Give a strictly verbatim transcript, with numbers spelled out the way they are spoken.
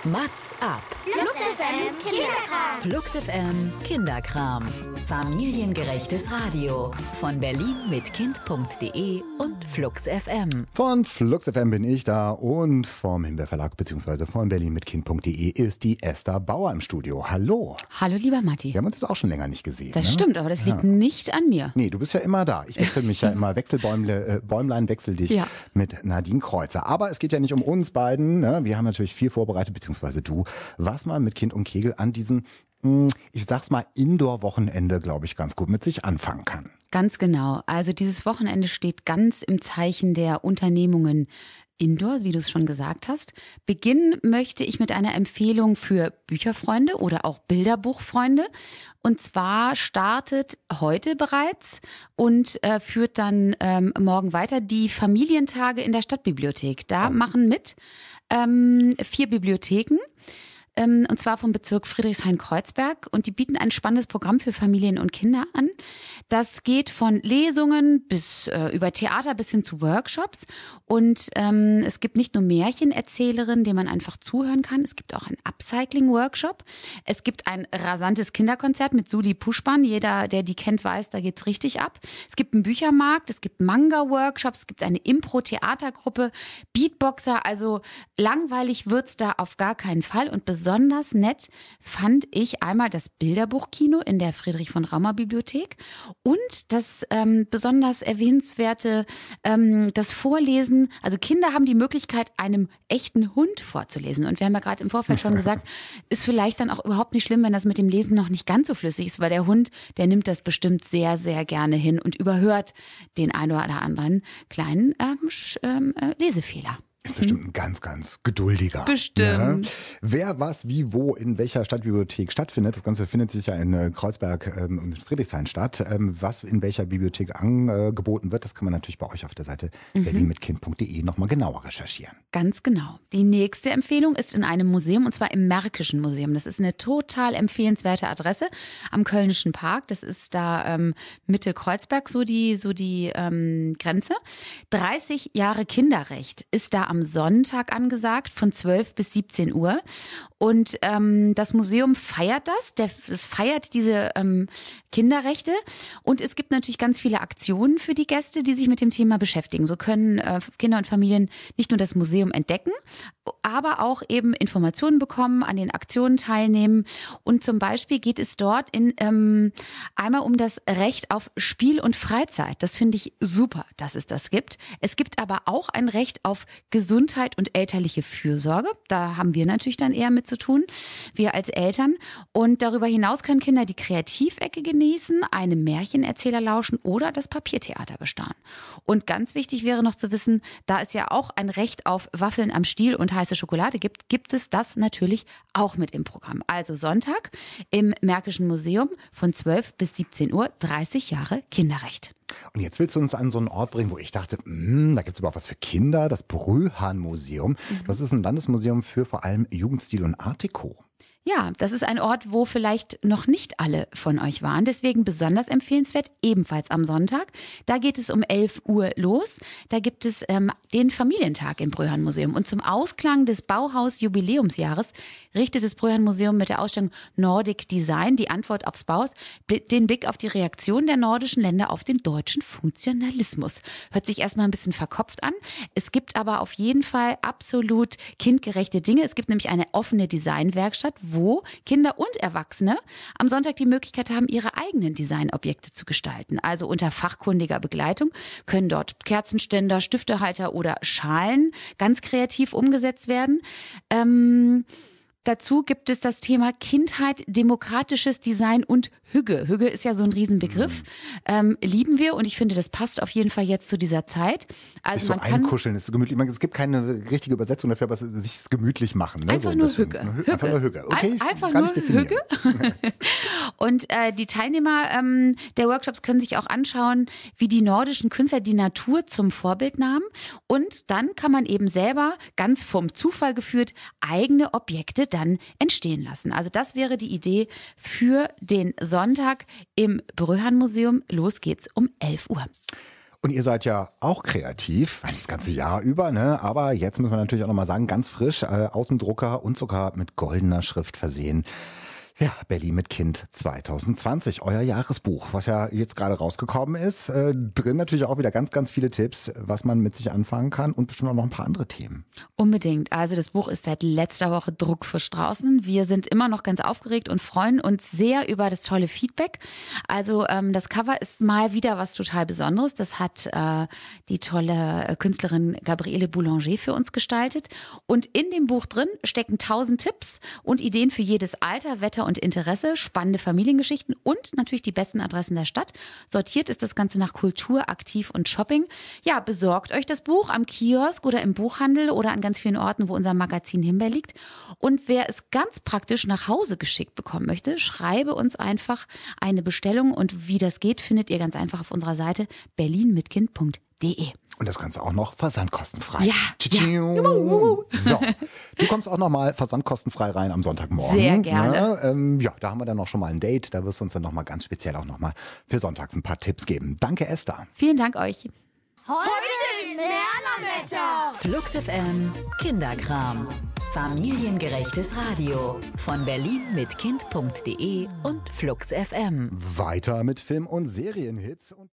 Mats ab. Flux F M Kinderkram. Flux F M Kinderkram. Familiengerechtes Radio. Von Berlin mit Kind punkt de und Flux F M. Von Flux F M bin ich da und vom Himbeer Verlag bzw. von Berlin mit Kind punkt de ist die Esther Bauer im Studio. Hallo. Hallo, lieber Matti. Wir haben uns jetzt auch schon länger nicht gesehen. Das ne? stimmt, aber das liegt ja. nicht an mir. Nee, du bist ja immer da. Ich wechsle mich ja immer, Wechselbäumle, äh, Bäumlein wechsel dich Ja. mit Nadine Kreuzer. Aber es geht ja nicht um uns beiden. Ne? Wir haben natürlich viel vorbereitet, beziehungsweise du, was man mit Kind und Kegel an diesem, ich sag's mal, Indoor-Wochenende, glaube ich, ganz gut mit sich anfangen kann. Ganz genau. Also dieses Wochenende steht ganz im Zeichen der Unternehmungen Indoor, wie du es schon gesagt hast. Beginnen möchte ich mit einer Empfehlung für Bücherfreunde oder auch Bilderbuchfreunde. Und zwar startet heute bereits und äh, führt dann ähm, morgen weiter die Familientage in der Stadtbibliothek. Da machen mit ähm, vier Bibliotheken. Und zwar vom Bezirk Friedrichshain-Kreuzberg. Und die bieten ein spannendes Programm für Familien und Kinder an. Das geht von Lesungen bis äh, über Theater bis hin zu Workshops. Und ähm, es gibt nicht nur Märchenerzählerinnen, denen man einfach zuhören kann. Es gibt auch einen Upcycling-Workshop. Es gibt ein rasantes Kinderkonzert mit Suli Puschban. Jeder, der die kennt, weiß, da geht's richtig ab. Es gibt einen Büchermarkt, es gibt Manga-Workshops, es gibt eine Impro-Theatergruppe, Beatboxer. Also langweilig wird's da auf gar keinen Fall. Und besonders nett fand ich einmal das Bilderbuchkino in der Friedrich-von-Raumer-Bibliothek und das ähm, besonders erwähnenswerte, ähm, das Vorlesen. Also Kinder haben die Möglichkeit, einem echten Hund vorzulesen. Und wir haben ja gerade im Vorfeld schon gesagt, ist vielleicht dann auch überhaupt nicht schlimm, wenn das mit dem Lesen noch nicht ganz so flüssig ist, weil der Hund, der nimmt das bestimmt sehr, sehr gerne hin und überhört den einen oder anderen kleinen ähm, Sch- ähm, äh, Lesefehler. Ist bestimmt ein ganz, ganz geduldiger. Bestimmt. Ne? Wer, was, wie, wo, in welcher Stadtbibliothek stattfindet. Das Ganze findet sich ja in äh, Kreuzberg ähm, und Friedrichshain statt. Ähm, was in welcher Bibliothek angeboten wird, das kann man natürlich bei euch auf der Seite mhm. berlin mit kind punkt de nochmal genauer recherchieren. Ganz genau. Die nächste Empfehlung ist in einem Museum, und zwar im Märkischen Museum. Das ist eine total empfehlenswerte Adresse am Kölnischen Park. Das ist da ähm, Mitte Kreuzberg, so die, so die ähm, Grenze. dreißig Jahre Kinderrecht ist da am Sonntag angesagt, von zwölf bis siebzehn Uhr. Und ähm, das Museum feiert das. Der, es feiert diese ähm, Kinderrechte. Und es gibt natürlich ganz viele Aktionen für die Gäste, die sich mit dem Thema beschäftigen. So können äh, Kinder und Familien nicht nur das Museum entdecken, aber auch eben Informationen bekommen, an den Aktionen teilnehmen. Und zum Beispiel geht es dort in ähm, einmal um das Recht auf Spiel und Freizeit. Das finde ich super, dass es das gibt. Es gibt aber auch ein Recht auf Gesundheit und elterliche Fürsorge. Da haben wir natürlich dann eher mit zu tun, wir als Eltern. Und darüber hinaus können Kinder die Kreativecke genießen, einem Märchenerzähler lauschen oder das Papiertheater bestaunen. Und ganz wichtig wäre noch zu wissen, da es ja auch ein Recht auf Waffeln am Stiel und heiße Schokolade gibt, gibt es das natürlich auch mit im Programm. Also Sonntag im Märkischen Museum von zwölf bis siebzehn Uhr, dreißig Jahre Kinderrecht. Und jetzt willst du uns an so einen Ort bringen, wo ich dachte, mh, da gibt es überhaupt was für Kinder, das Bröhan-Museum. Mhm. Das ist ein Landesmuseum für vor allem Jugendstil und Art Deco. Ja, das ist ein Ort, wo vielleicht noch nicht alle von euch waren. Deswegen besonders empfehlenswert, ebenfalls am Sonntag. Da geht es um elf Uhr los. Da gibt es ähm, den Familientag im Bröhan-Museum. Und zum Ausklang des Bauhaus-Jubiläumsjahres richtet das Bröhan-Museum mit der Ausstellung Nordic Design, die Antwort aufs Bauhaus, den Blick auf die Reaktion der nordischen Länder auf den deutschen Funktionalismus. Hört sich erstmal ein bisschen verkopft an. Es gibt aber auf jeden Fall absolut kindgerechte Dinge. Es gibt nämlich eine offene Designwerkstatt, wo Kinder und Erwachsene am Sonntag die Möglichkeit haben, ihre eigenen Designobjekte zu gestalten. Also unter fachkundiger Begleitung können dort Kerzenständer, Stiftehalter oder Schalen ganz kreativ umgesetzt werden. Ähm, dazu gibt es das Thema Kindheit, demokratisches Design und Hügge. Hügge ist ja so ein Riesenbegriff. Ähm, lieben wir und ich finde, das passt auf jeden Fall jetzt zu dieser Zeit. Also ist so man kann einkuscheln, ist so gemütlich. Es gibt keine richtige Übersetzung dafür, aber sich gemütlich machen. Ne? Einfach so ein nur bisschen. Hügge. Hü- Einfach nur Hügge. Okay, Ein- einfach kann nur ich definieren. Hügge. Und äh, die Teilnehmer ähm, der Workshops können sich auch anschauen, wie die nordischen Künstler die Natur zum Vorbild nahmen. Und dann kann man eben selber, ganz vom Zufall geführt, eigene Objekte dann entstehen lassen. Also das wäre die Idee für den Sonntag im Bröhan-Museum. Los geht's um elf Uhr. Und ihr seid ja auch kreativ, das ganze Jahr über, ne? Aber jetzt müssen wir natürlich auch nochmal sagen, ganz frisch, äh, aus dem Drucker und sogar mit goldener Schrift versehen. Ja, Berlin mit Kind zwanzig zwanzig, euer Jahresbuch, was ja jetzt gerade rausgekommen ist. Äh, drin natürlich auch wieder ganz, ganz viele Tipps, was man mit sich anfangen kann und bestimmt auch noch ein paar andere Themen. Unbedingt. Also das Buch ist seit letzter Woche druckfrisch draußen. Wir sind immer noch ganz aufgeregt und freuen uns sehr über das tolle Feedback. Also ähm, das Cover ist mal wieder was total Besonderes. Das hat äh, die tolle Künstlerin Gabriele Boulanger für uns gestaltet. Und in dem Buch drin stecken tausend Tipps und Ideen für jedes Alter, Wetter und Interesse, spannende Familiengeschichten und natürlich die besten Adressen der Stadt. Sortiert ist das Ganze nach Kultur, Aktiv und Shopping. Ja, besorgt euch das Buch am Kiosk oder im Buchhandel oder an ganz vielen Orten, wo unser Magazin Himbeer liegt. Und wer es ganz praktisch nach Hause geschickt bekommen möchte, schreibe uns einfach eine Bestellung. Und wie das geht, findet ihr ganz einfach auf unserer Seite berlin mit kind punkt de. Und das Ganze auch noch versandkostenfrei. Ja, ja. So, du kommst auch noch mal versandkostenfrei rein am Sonntagmorgen. Sehr gerne. Ja, ähm, ja, da haben wir dann noch schon mal ein Date. Da wirst du uns dann noch mal ganz speziell auch noch mal für sonntags ein paar Tipps geben. Danke, Esther. Vielen Dank euch. Heute ist Lernerwetter. Flux F M Kinderkram. Familiengerechtes Radio von berlin mit kind punkt de und Flux F M. Weiter mit Film- und Serienhits. Und